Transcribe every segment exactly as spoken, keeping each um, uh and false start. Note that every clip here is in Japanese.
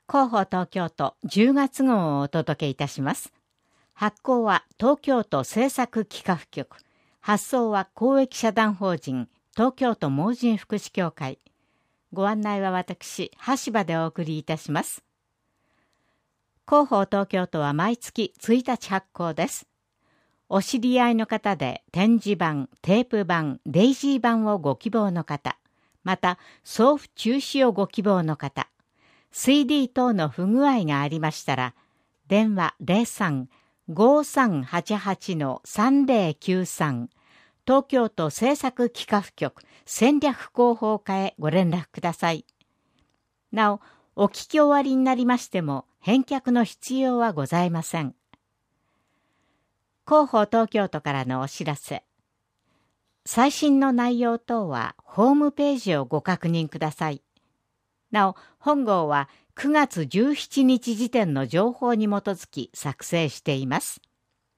広報東京都じゅうがつ号をお届けいたします。発行は東京都政策企画局、発送は公益社団法人東京都盲人福祉協会。ご案内は私、橋場でお送りいたします。広報東京都は毎月ついたち発行です。お知り合いの方で展示版、テープ版、デイジー版をご希望の方、また送付中止をご希望の方、シーディー 等の不具合がありましたら、電話 ゼロさん ごーさんはちはち さんぜろきゅうさん、東京都政策企画局戦略広報課へご連絡ください。なお、お聞き終わりになりましても、返却の必要はございません。広報東京都からのお知らせ。最新の内容等はホームページをご確認ください。なお、本号はくがつじゅうしちにち時点の情報に基づき作成しています。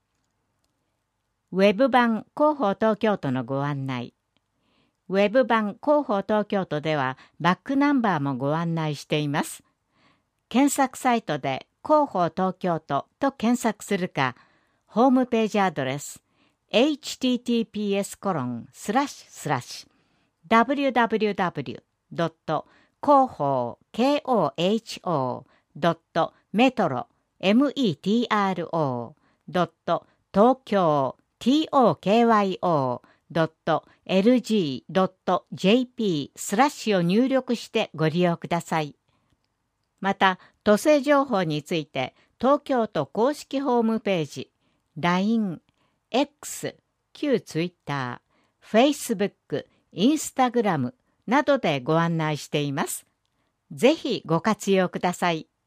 ウェブ版広報東京都のご案内。ウェブ版広報東京都ではバックナンバーもご案内しています。検索サイトで広報東京都と検索するか、ホームページアドレス エイチティーティーピーエスコロンスラッシュスラッシュダブリューダブリューダブリュードット広報 ケーオーエイチオー ドットメトロ メトロ ドット東京 トーキョー ドットエルジー ドットジェーピー スラッシュを入力してご利用ください。また、都政情報について東京都公式ホームページ、ライン、X、旧ツイッター、フェイスブック、インスタグラムなどでご案内しています。ぜひご活用ください。